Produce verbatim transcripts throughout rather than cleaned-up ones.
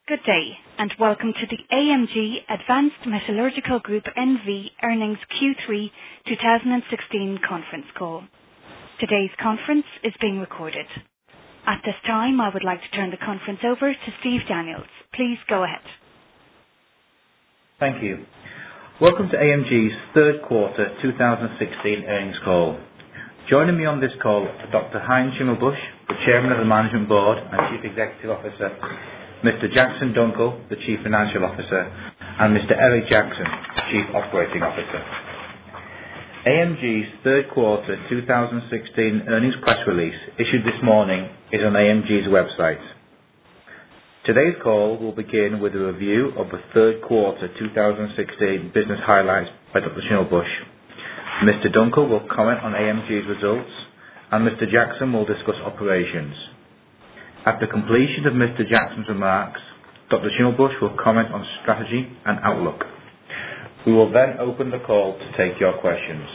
Good day, and welcome to the A M G Advanced Metallurgical Group N V Earnings Q three twenty sixteen conference call. Today's conference is being recorded. At this time, I would like to turn the conference over to Steve Daniels. Please go ahead. Thank you. Welcome to A M G's third quarter twenty sixteen earnings call. Joining me on this call are Doctor Heinz Schimmelbusch, the Chairman of the Management Board and Chief Executive Officer, Mister Jackson Dunckel, the Chief Financial Officer, and Mister Eric Jackson, Chief Operating Officer. A M G's third quarter twenty sixteen earnings press release issued this morning is on A M G's website. Today's call will begin with a review of the third quarter twenty sixteen business highlights by Doctor Schimmelbusch. Mister Dunckel will comment on A M G's results, and Mister Jackson will discuss operations. After completion of Mister Jackson's remarks, Doctor Schimmelbusch will comment on strategy and outlook. We will then open the call to take your questions.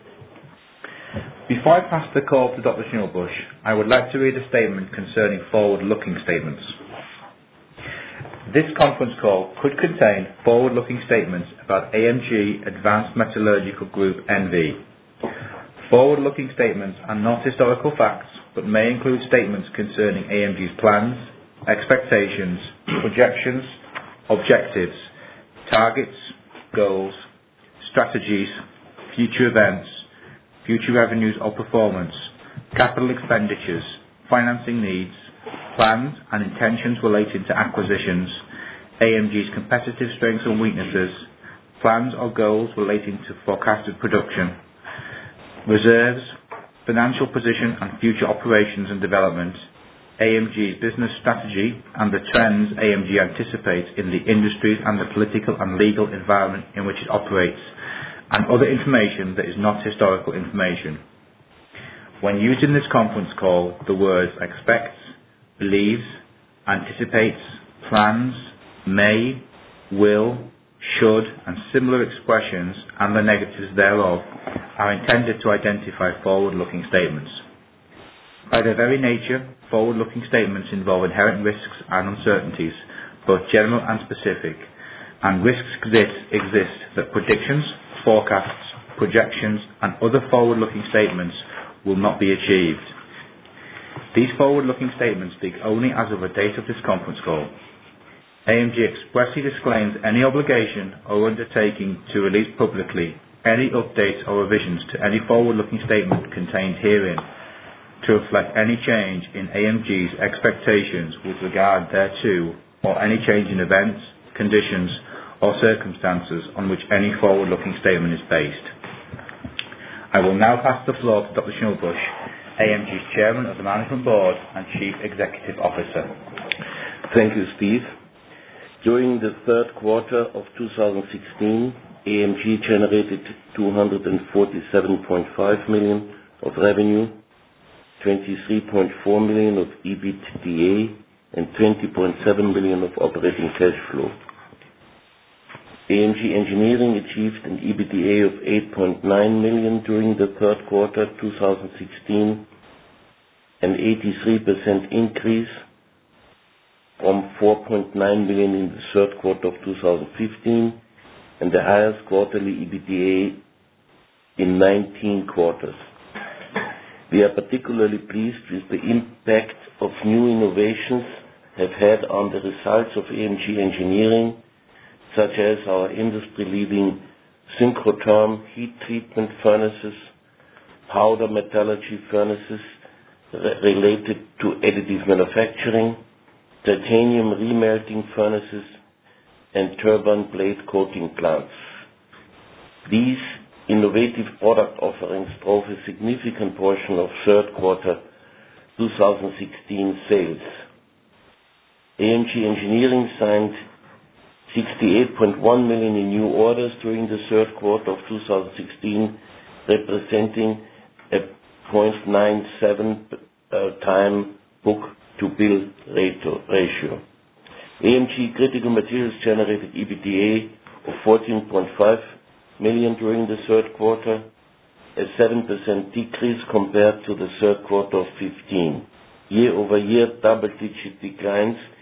Before I pass the call to Doctor Schimmelbusch, I would like to read a statement concerning forward-looking statements. This conference call could contain forward-looking statements about A M G Advanced Metallurgical Group N V. Forward-looking statements are not historical facts, but may include statements concerning A M G's plans, expectations, projections, objectives, targets, goals, strategies, future events, future revenues or performance, capital expenditures, financing needs, plans and intentions relating to acquisitions, A M G's competitive strengths and weaknesses, plans or goals relating to forecasted production, reserves, financial position and future operations and development, A M G's business strategy and the trends A M G anticipates in the industries and the political and legal environment in which it operates, and other information that is not historical information. When used in this conference call, the words expects, believes, anticipates, plans, may, will, should, and similar expressions and the negatives thereof are intended to identify forward-looking statements. By their very nature, forward-looking statements involve inherent risks and uncertainties, both general and specific, and risks exist, exist that predictions, forecasts, projections, and other forward-looking statements will not be achieved. These forward-looking statements speak only as of the date of this conference call. A M G expressly disclaims any obligation or undertaking to release publicly any updates or revisions to any forward-looking statement contained herein to reflect any change in A M G's expectations with regard thereto, or any change in events, conditions, or circumstances on which any forward-looking statement is based. I will now pass the floor to Doctor Schimmelbusch, A M G's Chairman of the Management Board and Chief Executive Officer. Thank you, Steve. During the third quarter of twenty sixteen, A M G generated two hundred forty-seven point five million dollars of revenue, twenty-three point four million dollars of EBITDA, and twenty point seven million dollars of operating cash flow. A M G Engineering achieved an EBITDA of eight point nine million dollars during the third quarter twenty sixteen, an eighty-three percent increase from four point nine million dollars in the third quarter of twenty fifteen, and the highest quarterly EBITDA in nineteen quarters. We are particularly pleased with the impact of new innovations have had on the results of A M G Engineering, such as our industry-leading synchrotherm heat treatment furnaces, powder metallurgy furnaces re- related to additive manufacturing, titanium remelting furnaces, and turbine blade coating plants. These innovative product offerings drove a significant portion of third quarter twenty sixteen sales. A M G Engineering signed sixty-eight point one million dollars in new orders during the third quarter of twenty sixteen, representing a zero point nine seven uh, time book-to-bill ratio. A M G Critical Materials generated EBITDA of fourteen point five million dollars during the third quarter, a seven percent decrease compared to the third quarter of fifteen. Year-over-year double-digit declines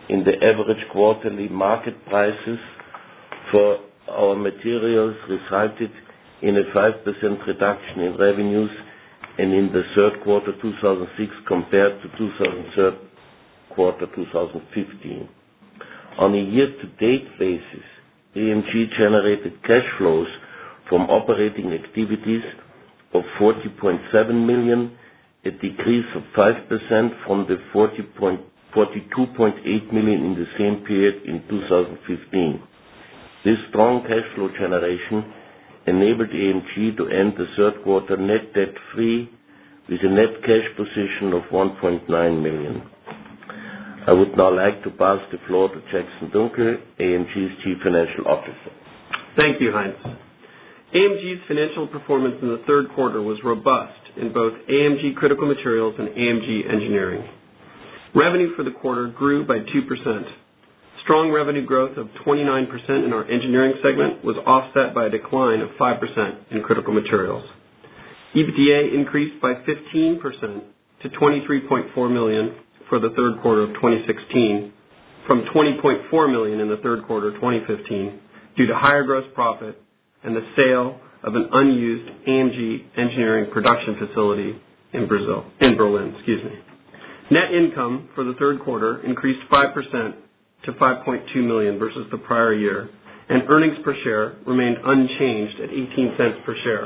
in the average quarterly market prices for our materials resulted in a five percent reduction in revenues and in the third quarter two thousand six compared to two thousand third quarter two thousand fifteen. On a year-to-date basis, A M G generated cash flows from operating activities of forty point seven million, a decrease of five percent from the forty-two point eight million in the same period in two thousand fifteen. This strong cash flow generation enabled A M G to end the third quarter net debt-free with a net cash position of one point nine million. I would now like to pass the floor to Jackson Dunckel, A M G's Chief Financial Officer. Thank you, Heinz. A M G's financial performance in the third quarter was robust in both A M G Critical Materials and A M G Engineering. Revenue for the quarter grew by two percent. Strong revenue growth of twenty-nine percent in our engineering segment was offset by a decline of five percent in critical materials. EBITDA increased by fifteen percent to twenty-three point four million dollars for the third quarter of twenty sixteen from twenty point four million dollars in the third quarter of twenty fifteen due to higher gross profit and the sale of an unused A M G engineering production facility in Brazil, in Berlin, excuse me. Net income for the third quarter increased five percent to five point two million dollars versus the prior year, and earnings per share remained unchanged at eighteen cents per share.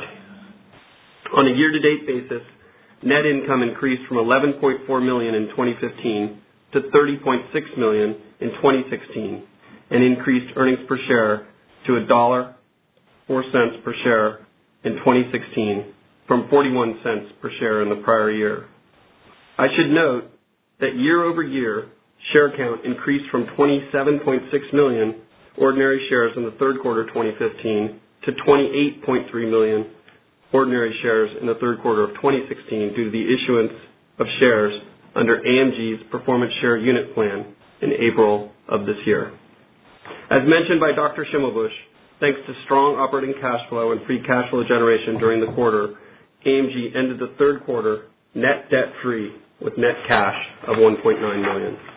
On a year-to-date basis, net income increased from eleven point four million dollars in twenty fifteen to thirty point six million dollars in twenty sixteen, and increased earnings per share to one dollar and four cents per share in twenty sixteen from forty-one cents per share in the prior year. I should note that year-over-year, share count increased from twenty-seven point six million ordinary shares in the third quarter of twenty fifteen to twenty-eight point three million ordinary shares in the third quarter of twenty sixteen due to the issuance of shares under A M G's Performance Share Unit Plan in April of this year. As mentioned by Doctor Schimmelbusch, thanks to strong operating cash flow and free cash flow generation during the quarter, A M G ended the third quarter net debt-free with net cash of one point nine million dollars.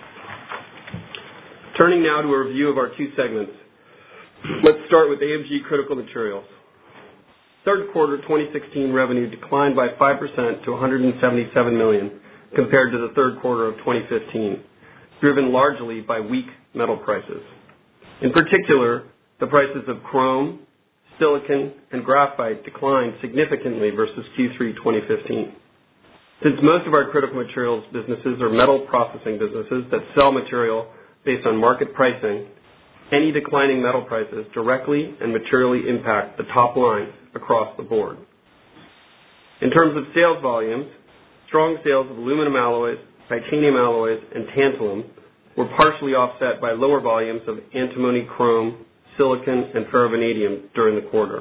Turning now to a review of our two segments. Let's start with A M G Critical Materials. Third quarter twenty sixteen revenue declined by five percent to one hundred seventy-seven million dollars compared to the third quarter of twenty fifteen, driven largely by weak metal prices. In particular, the prices of chrome, silicon, and graphite declined significantly versus Q three twenty fifteen. Since most of our critical materials businesses are metal processing businesses that sell material based on market pricing, any declining metal prices directly and materially impact the top line across the board. In terms of sales volumes, strong sales of aluminum alloys, titanium alloys, and tantalum were partially offset by lower volumes of antimony, chrome, silicon, and ferrovanadium during the quarter.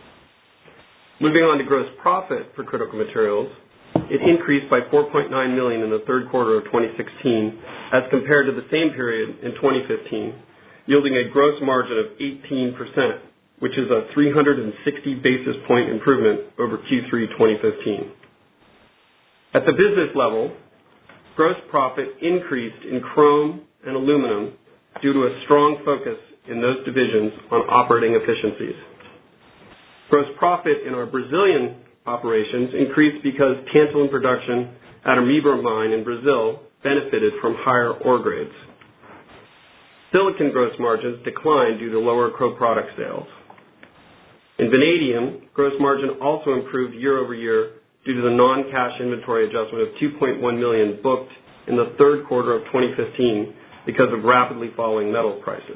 Moving on to gross profit for critical materials, it increased by four point nine million dollars in the third quarter of twenty sixteen as compared to the same period in twenty fifteen, yielding a gross margin of eighteen percent, which is a three hundred sixty basis point improvement over Q three twenty fifteen. At the business level, gross profit increased in chrome and aluminum due to a strong focus in those divisions on operating efficiencies. Gross profit in our Brazilian operations increased because tantalum production at our Mibra mine in Brazil benefited from higher ore grades. Silicon gross margins declined due to lower co-product sales. In vanadium, gross margin also improved year over year due to the non-cash inventory adjustment of two point one million dollars booked in the third quarter of twenty fifteen because of rapidly falling metal prices.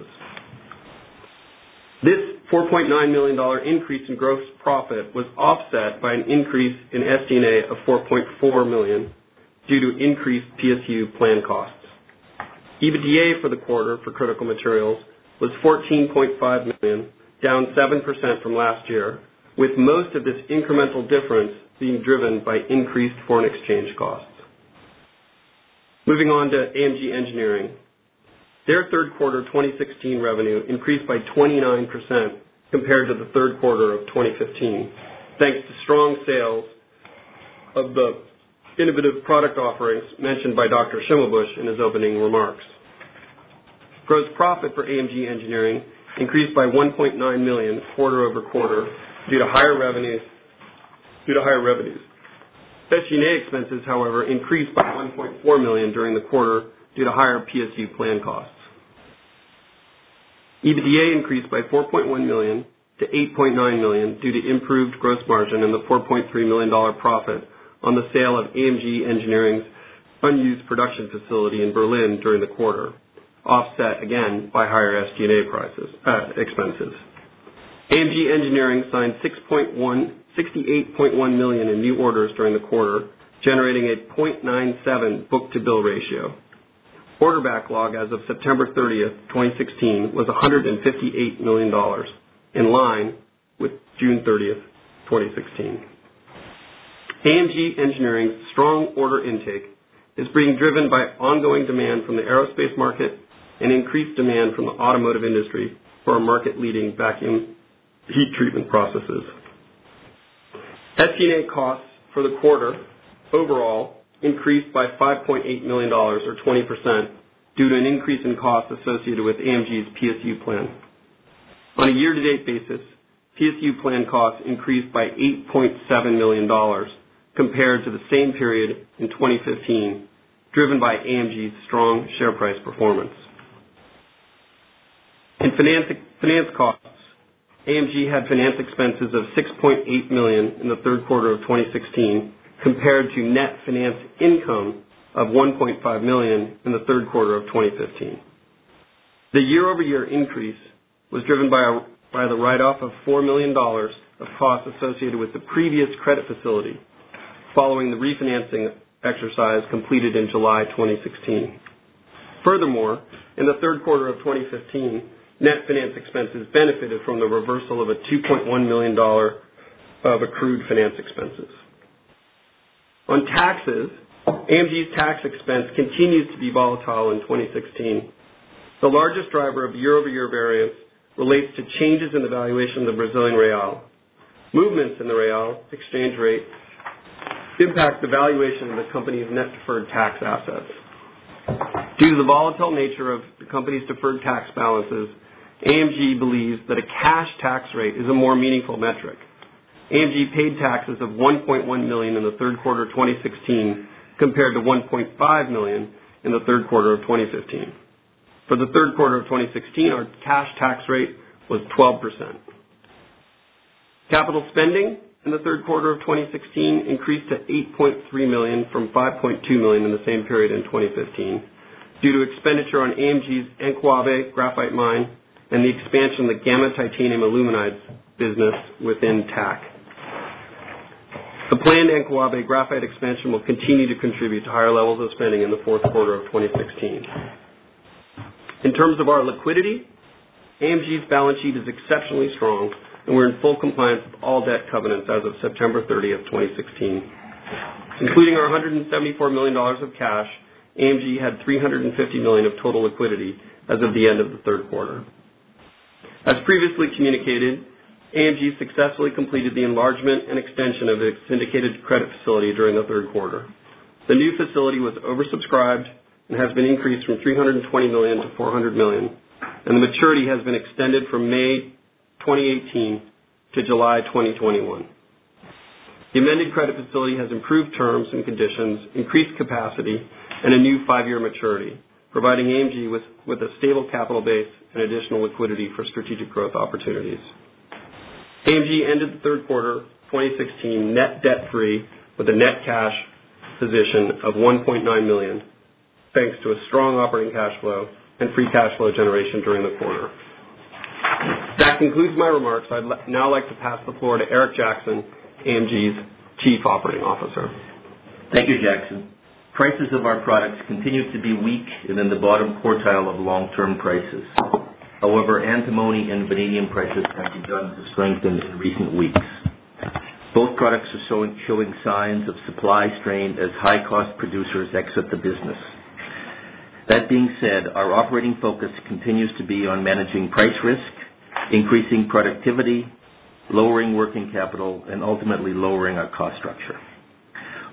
This four point nine million dollars increase in gross profit was offset by an increase in S D and A of four point four million dollars due to increased P S U plan costs. EBITDA for the quarter for critical materials was fourteen point five million dollars, down seven percent from last year, with most of this incremental difference being driven by increased foreign exchange costs. Moving on to A M G Engineering. Their third quarter twenty sixteen revenue increased by twenty-nine percent compared to the third quarter of twenty fifteen, thanks to strong sales of the innovative product offerings mentioned by Doctor Schimmelbusch in his opening remarks. Gross profit for A M G Engineering increased by one point nine million dollars quarter over quarter due to higher revenues. Due to higher revenues. S G and A expenses, however, increased by one point four million dollars during the quarter due to higher P S U plan costs. EBITDA increased by four point one million dollars to eight point nine million dollars due to improved gross margin and the four point three million dollars profit on the sale of A M G Engineering's unused production facility in Berlin during the quarter, offset again by higher S G and A prices, uh, expenses. A M G Engineering signed sixty-eight point one million dollars in new orders during the quarter, generating a zero point nine seven book-to-bill ratio. Order backlog as of September thirtieth, twenty sixteen was one hundred fifty-eight million dollars, in line with June thirtieth, twenty sixteen. A M G Engineering's strong order intake is being driven by ongoing demand from the aerospace market and increased demand from the automotive industry for our market-leading vacuum heat treatment processes. S G and A costs for the quarter overall increased by five point eight million dollars or twenty percent due to an increase in costs associated with A M G's P S U plan. On a year-to-date basis, P S U plan costs increased by eight point seven million dollars compared to the same period in twenty fifteen, driven by A M G's strong share price performance. In finance, finance costs, A M G had finance expenses of six point eight million dollars in the third quarter of twenty sixteen compared to net finance income of one point five million dollars in the third quarter of twenty fifteen. The year-over-year increase was driven by, a, by the write-off of four million dollars of costs associated with the previous credit facility following the refinancing exercise completed in July twenty sixteen. Furthermore, in the third quarter of twenty fifteen, net finance expenses benefited from the reversal of a two point one million dollars of accrued finance expenses. On taxes, A M G's tax expense continues to be volatile in twenty sixteen. The largest driver of year-over-year variance relates to changes in the valuation of the Brazilian real. Movements in the real exchange rate impact the valuation of the company's net deferred tax assets. Due to the volatile nature of the company's deferred tax balances, A M G believes that a cash tax rate is a more meaningful metric. A M G paid taxes of one point one million dollars in the third quarter of twenty sixteen compared to one point five million dollars in the third quarter of twenty fifteen. For the third quarter of twenty sixteen, our cash tax rate was twelve percent. Capital spending in the third quarter of twenty sixteen increased to eight point three million dollars from five point two million dollars in the same period in twenty fifteen due to expenditure on A M G's Encuave graphite mine and the expansion of the gamma titanium aluminides business within T A C. The planned Encuave graphite expansion will continue to contribute to higher levels of spending in the fourth quarter of twenty sixteen. In terms of our liquidity, A M G's balance sheet is exceptionally strong, and we're in full compliance with all debt covenants as of September thirtieth, twenty sixteen. Including our one hundred seventy-four million dollars of cash, A M G had three hundred fifty million dollars of total liquidity as of the end of the third quarter. As previously communicated, A M G successfully completed the enlargement and extension of its syndicated credit facility during the third quarter. The new facility was oversubscribed and has been increased from three hundred twenty million dollars to four hundred million dollars, and the maturity has been extended from May twenty eighteen to July twenty twenty-one. The amended credit facility has improved terms and conditions, increased capacity, and a new five-year maturity, providing A M G with, with a stable capital base and additional liquidity for strategic growth opportunities. A M G ended the third quarter twenty sixteen net debt-free with a net cash position of one point nine million dollars, thanks to a strong operating cash flow and free cash flow generation during the quarter. That concludes my remarks. I'd now like to pass the floor to Eric Jackson, A M G's Chief Operating Officer. Thank you, Jackson. Prices of our products continue to be weak and in the bottom quartile of long-term prices. However, antimony and vanadium prices have begun to strengthen in recent weeks. Both products are showing, showing signs of supply strain as high-cost producers exit the business. That being said, our operating focus continues to be on managing price risk, increasing productivity, lowering working capital, and ultimately lowering our cost structure.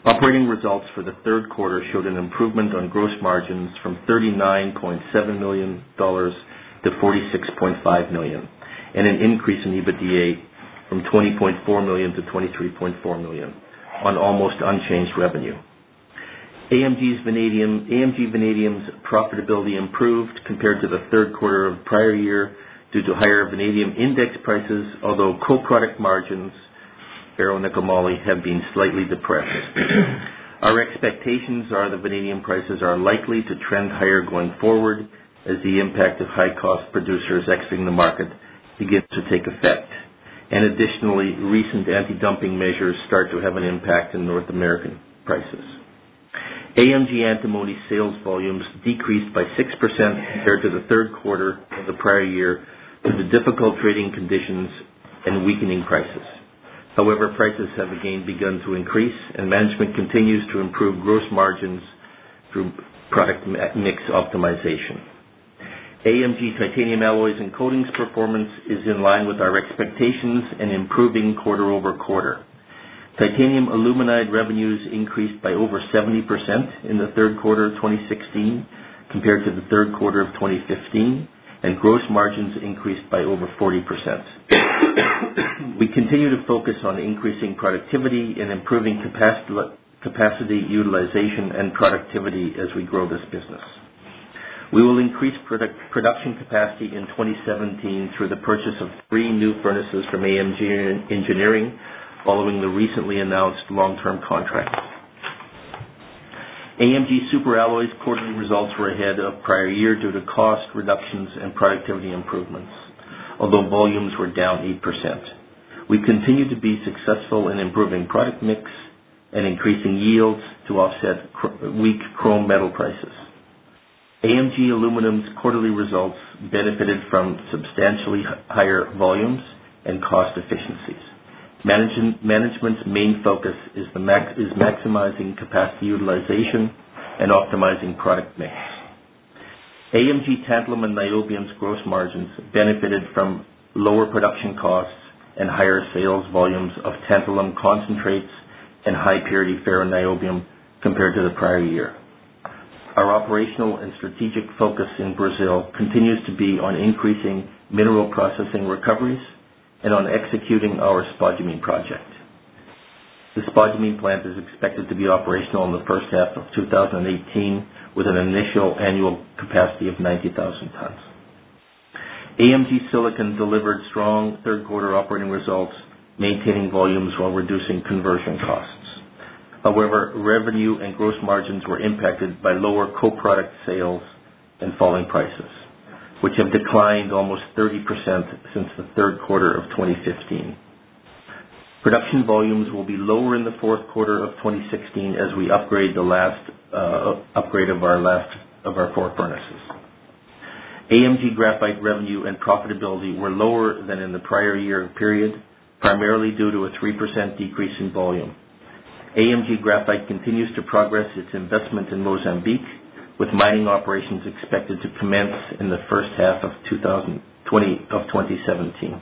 Operating results for the third quarter showed an improvement on gross margins from thirty-nine point seven million dollars to forty-six point five million dollars, and an increase in EBITDA from twenty point four million dollars to twenty-three point four million dollars on almost unchanged revenue. A M G's vanadium, A M G Vanadium's profitability improved compared to the third quarter of the prior year due to higher vanadium index prices, although co-product margins, ferro-nickel moly, have been slightly depressed. Our expectations are the vanadium prices are likely to trend higher going forward as the impact of high-cost producers exiting the market begins to take effect. And additionally, recent anti-dumping measures start to have an impact in North American prices. A M G antimony sales volumes decreased by six percent compared to the third quarter of the prior year due to difficult trading conditions and weakening prices. However, prices have again begun to increase, and management continues to improve gross margins through product mix optimization. A M G titanium alloys and coatings performance is in line with our expectations and improving quarter over quarter. Titanium aluminide revenues increased by over seventy percent in the third quarter of twenty sixteen compared to the third quarter of twenty fifteen, and gross margins increased by over forty percent. We continue to focus on increasing productivity and improving capacity utilization and productivity as we grow this business. We will increase product, production capacity in twenty seventeen through the purchase of three new furnaces from A M G Engineering following the recently announced long-term contract. A M G Superalloys quarterly results were ahead of prior year due to cost reductions and productivity improvements, although volumes were down eight percent. We continue to be successful in improving product mix and increasing yields to offset cr- weak chrome metal prices. A M G Aluminum's quarterly results benefited from substantially higher volumes and cost efficiencies. Management, management's main focus is, the max, is maximizing capacity utilization and optimizing product mix. A M G Tantalum and Niobium's gross margins benefited from lower production costs and higher sales volumes of tantalum concentrates and high-purity ferroniobium compared to the prior year. Our operational and strategic focus in Brazil continues to be on increasing mineral processing recoveries and on executing our spodumene project. The spodumene plant is expected to be operational in the first half of two thousand eighteen with an initial annual capacity of ninety thousand tons. A M G Silicon delivered strong third quarter operating results, maintaining volumes while reducing conversion costs. However, revenue and gross margins were impacted by lower co-product sales and falling prices, which have declined almost thirty percent since the third quarter of twenty fifteen. Production volumes will be lower in the fourth quarter of twenty sixteen as we upgrade the last uh, upgrade of our last of our four furnaces. A M G Graphite revenue and profitability were lower than in the prior year period, primarily due to a three percent decrease in volume. A M G Graphite continues to progress its investment in Mozambique, with mining operations expected to commence in the first half of twenty seventeen.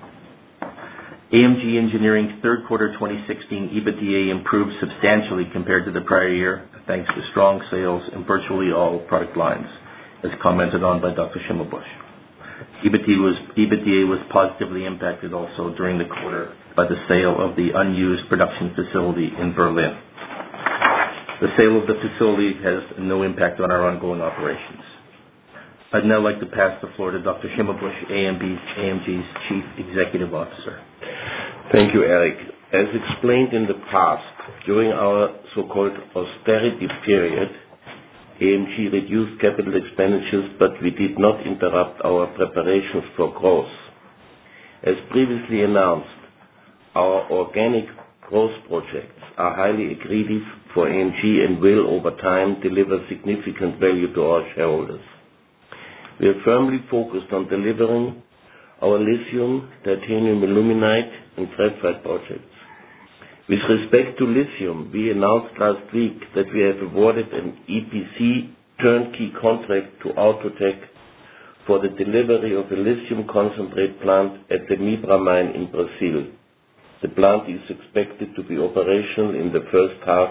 A M G Engineering's third quarter twenty sixteen EBITDA improved substantially compared to the prior year, thanks to strong sales in virtually all product lines, as commented on by Doctor Schimmelbusch. EBITDA was, EBITDA was positively impacted also during the quarter by the sale of the unused production facility in Berlin. The sale of the facility has no impact on our ongoing operations. I'd now like to pass the floor to Doctor Schimmelbusch, A M G's Chief Executive Officer. Thank you, Eric. As explained in the past, during our so-called austerity period, A M G reduced capital expenditures, but we did not interrupt our preparations for growth. As previously announced, our organic growth projects are highly accretive for A M G and will, over time, deliver significant value to our shareholders. We are firmly focused on delivering our lithium, titanium aluminide, and graphite projects. With respect to lithium, we announced last week that we have awarded an E P C turnkey contract to Autotech for the delivery of a lithium concentrate plant at the Mibra mine in Brazil. The plant is expected to be operational in the first half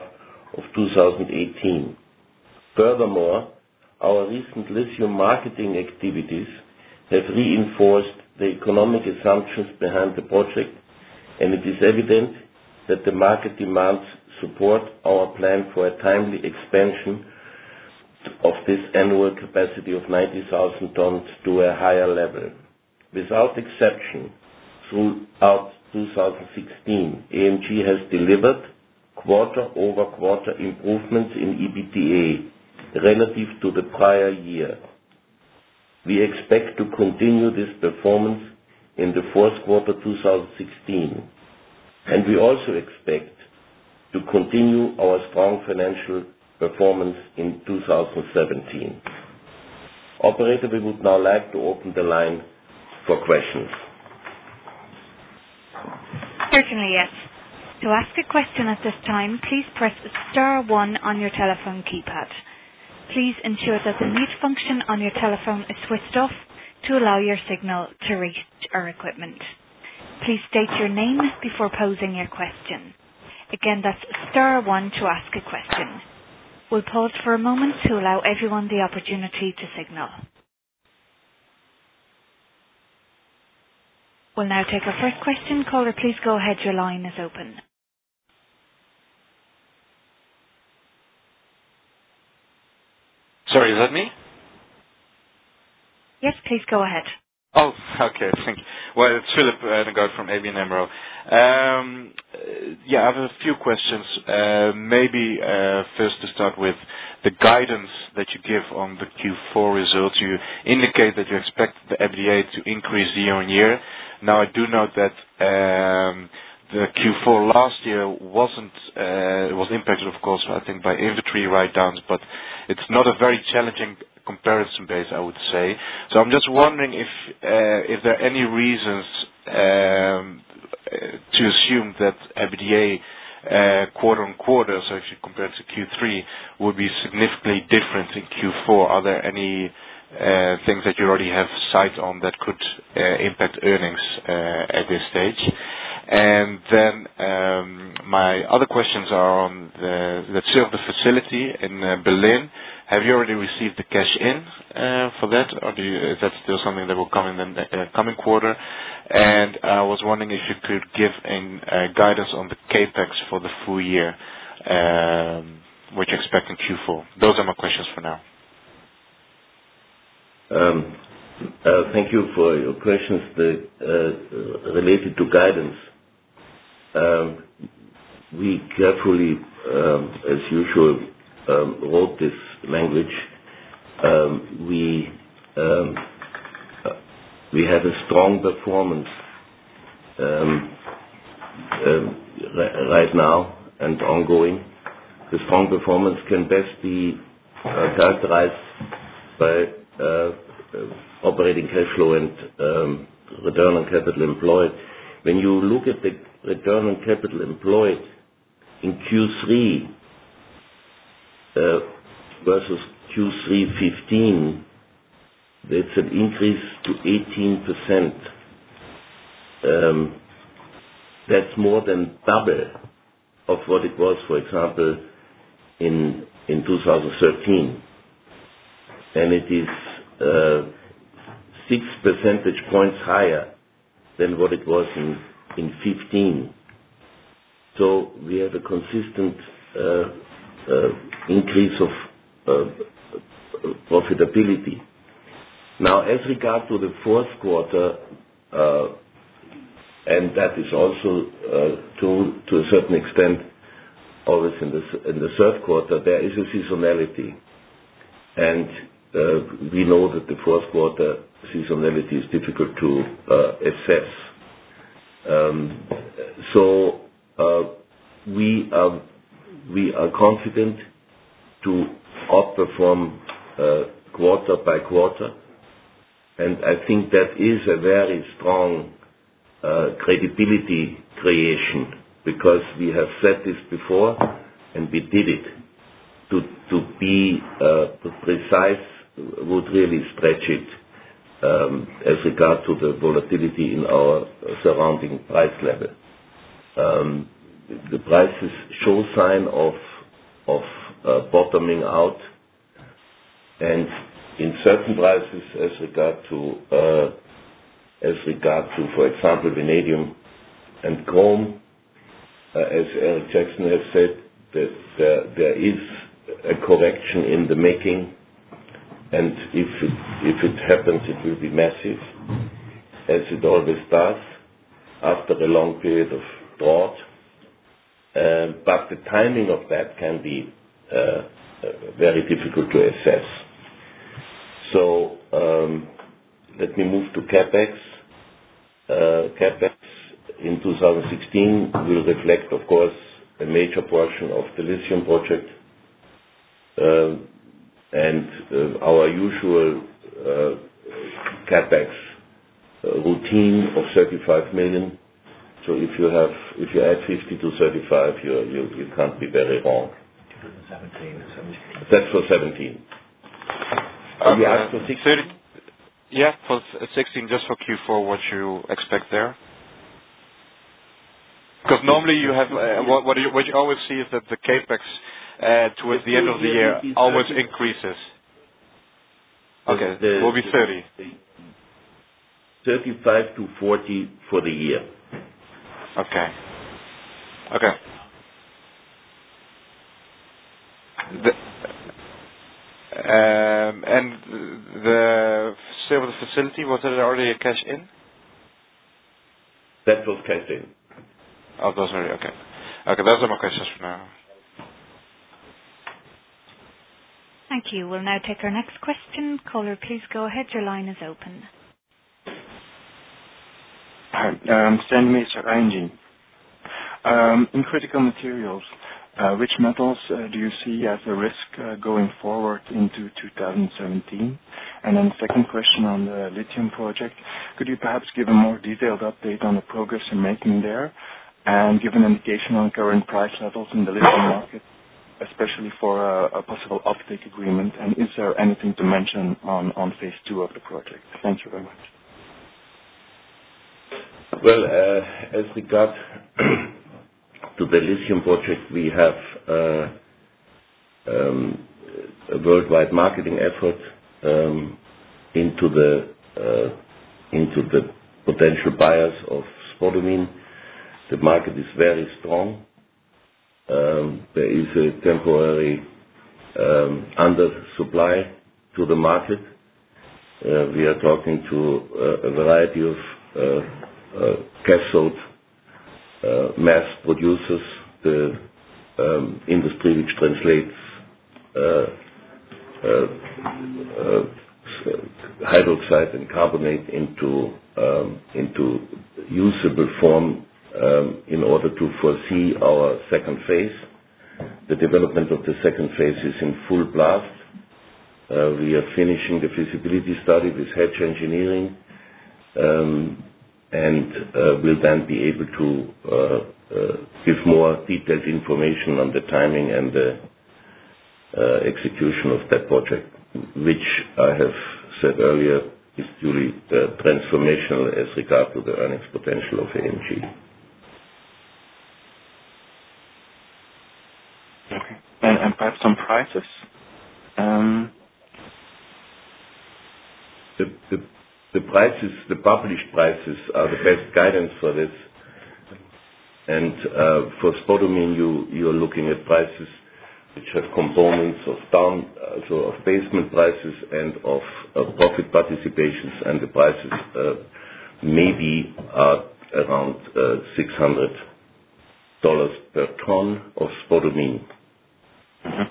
of two thousand eighteen. Furthermore, our recent lithium marketing activities have reinforced the economic assumptions behind the project, and it is evident that the market demands support our plan for a timely expansion of this annual capacity of ninety thousand tons to a higher level. Without exception, throughout two thousand sixteen, A M G has delivered quarter-over-quarter improvements in EBITDA relative to the prior year. We expect to continue this performance in the fourth quarter two thousand sixteen, and we also expect to continue our strong financial performance in two thousand seventeen. Operator, we would now like to open the line for questions. Certainly, yes. To ask a question at this time, please press star one on your telephone keypad. Please ensure that the mute function on your telephone is switched off to allow your signal to reach our equipment. Please state your name before posing your question. Again, that's star one to ask a question. We'll pause for a moment to allow everyone the opportunity to signal. We'll now take our first question. Caller, please go ahead. Your line is open. Sorry, is that me? Yes, please go ahead. Oh, okay, thank you. Well, it's Philip Negaert from A B N AMRO. Um, yeah, I have a few questions. Uh, maybe uh, first to start with the guidance that you give on the Q four results. You indicate that you expect the EBITDA to increase year on year. Now, I do note that um, the Q four last year wasn't, uh, was impacted, of course, I think, by inventory write-downs, but it's not a very challenging comparison base, I would say. So I'm just wondering if uh, if there are any reasons um, to assume that EBITDA uh, quarter on quarter, so if you compare it to Q three, would be significantly different in Q four. Are there any uh, things that you already have sight on that could uh, impact earnings uh, at this stage? And then um, my other questions are on the, let's say, of the facility in uh, Berlin. Have you already received the cash in uh, for that, or do you, is that still something that will come in the uh, coming quarter? And I was wondering if you could give a uh, guidance on the capex for the full year, um, what you expect in Q four. Those are my questions for now. Um, uh, thank you for your questions the, uh, related to guidance. Um, we carefully, um, as usual, um, wrote this language. Um, we um, uh, we have a strong performance um, um, right now and ongoing. The strong performance can best be uh, characterized by uh, operating cash flow and um, return on capital employed. When you look at the return on capital employed in Q three uh, versus Q three fifteen, it's an increase to eighteen percent. Um, that's more than double of what it was, for example, in in two thousand thirteen, and it is uh, six percentage points higher than what it was in in fifteen. So we have a consistent uh, uh, increase of uh, profitability. Now, as regard to the fourth quarter, uh, and that is also uh, to to a certain extent always in the in the third quarter, there is a seasonality, and uh, we know that the fourth quarter seasonality is difficult to uh, assess. Um, so uh, we are we are confident to outperform uh, quarter by quarter, and I think that is a very strong uh, credibility creation, because we have said this before and we did it. To to be uh, precise would really stretch it. Um, as regard to the volatility in our surrounding price level. Um, the prices show sign of of uh, bottoming out, and in certain prices as regard to, uh, as regard to, for example, vanadium and chrome, uh, as Eric Jackson has said, that there, there is a correction in the making, and if it, if it happens, it will be massive, as it always does, after a long period of drought. Uh, but the timing of that can be uh, uh, very difficult to assess. So um, let me move to CapEx. Uh, CapEx in two thousand sixteen will reflect, of course, a major portion of the lithium project uh, and uh, our usual uh, CapEx uh, routine of thirty-five million. So if you have, if you add fifty to thirty-five, you you, you can't be very wrong. twenty seventeen, seventeen. That's for seventeen. Um, we asked for thirty, yeah, for sixteen, just for Q four, what you expect there? Because normally you have, uh, what, what, you, what you always see is that the capex uh, towards the end of the year always increases. Okay, the, it will be thirty. thirty-five to forty for the year. Okay. Okay. The, um, and the sale of the facility, was there already a cash in? That was cash in. Oh, those are okay. Okay, those are my questions for now. Thank you. We'll now take our next question. Caller, please go ahead. Your line is open. Hi, um, Stan Meester, I N G. Um, in critical materials, uh, which metals uh, do you see as a risk uh, going forward into two thousand seventeen? And then the second question on the lithium project, could you perhaps give a more detailed update on the progress you're making there and give an indication on current price levels in the lithium market, especially for a, a possible offtake agreement? And is there anything to mention on, on phase two of the project? Thank you very much. Well, uh, as regard to the lithium project, we have uh, um, a worldwide marketing effort um, into the uh, into the potential buyers of spodumene. The market is very strong. Um, there is a temporary um, undersupply to the market. Uh, we are talking to uh, a variety of uh, uh, cathode uh, mass producers, the um, industry which translates uh, uh, uh, hydroxide and carbonate into um, into usable form um, in order to foresee our second phase. The development of the second phase is in full blast. Uh, we are finishing the feasibility study with Hedge Engineering, um, and uh, will then be able to uh, uh, give more detailed information on the timing and the uh, execution of that project, which I have said earlier is truly uh, transformational as regard to the earnings potential of A M G. Okay. And, and perhaps some prices? Um, the, the, the prices, the published prices are the best guidance for this. And uh, for spodumene, you, you're looking at prices which have components of down, uh, so of basement prices and of uh, profit participations, and the prices uh, maybe are around uh, six hundred dollars per ton of spodumene. mm-hmm.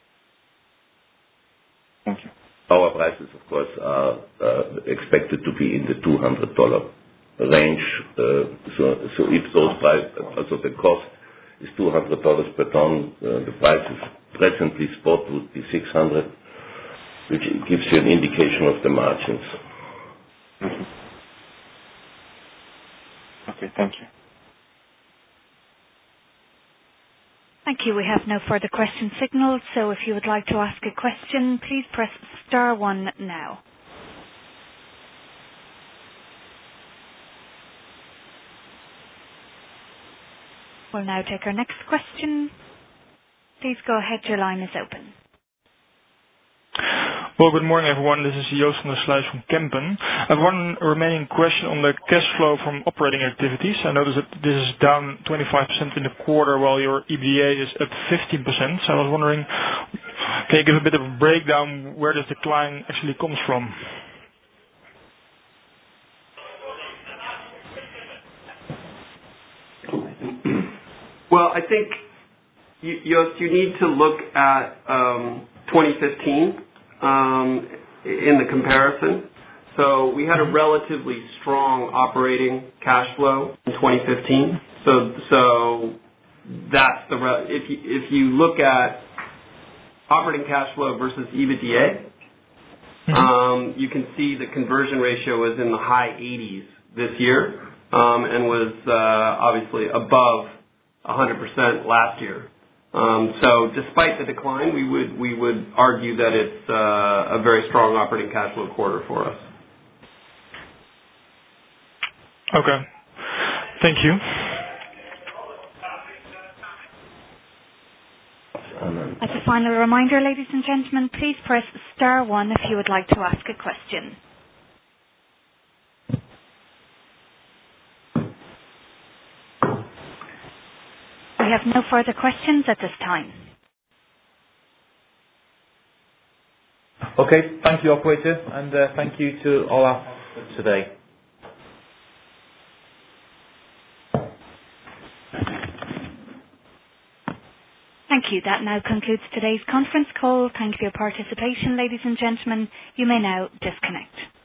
Thank you. Our prices, of course, are uh, expected to be in the two hundred dollars range. Uh, so, so if those prices, also the cost is two hundred dollars per ton, uh, the prices presently spot would be six hundred dollars, which gives you an indication of the margins. Mm-hmm. Okay, thank you. Thank you. We have no further question signaled, so if you would like to ask a question, please press star one now. We'll now take our next question. Please go ahead. Your line is open. Well, good morning, everyone. This is Joost van der Sluis from Kempen. I have one remaining question on the cash flow from operating activities. I noticed that this is down twenty-five percent in the quarter, while your E B D A is up fifteen percent. So I was wondering, can you give a bit of a breakdown where this decline actually comes from? Well, I think you, Joost, you need to look at um, twenty fifteen. Um, in the comparison. So we had a relatively strong operating cash flow in twenty fifteen. So so that's the re- if you, if you look at operating cash flow versus E B D A, mm-hmm. um, you can see the conversion ratio was in the high eighties this year um, and was uh, obviously above one hundred percent last year. Um, so despite the decline, we would we would argue that it's uh, a very strong operating cash flow quarter for us. Okay. Thank you. As a final reminder, ladies and gentlemen, please press star one if you would like to ask a question. We have no further questions at this time. Okay, thank you, operator, and uh, thank you to all our participants today. Thank you. That now concludes today's conference call. Thank you for your participation, ladies and gentlemen. You may now disconnect.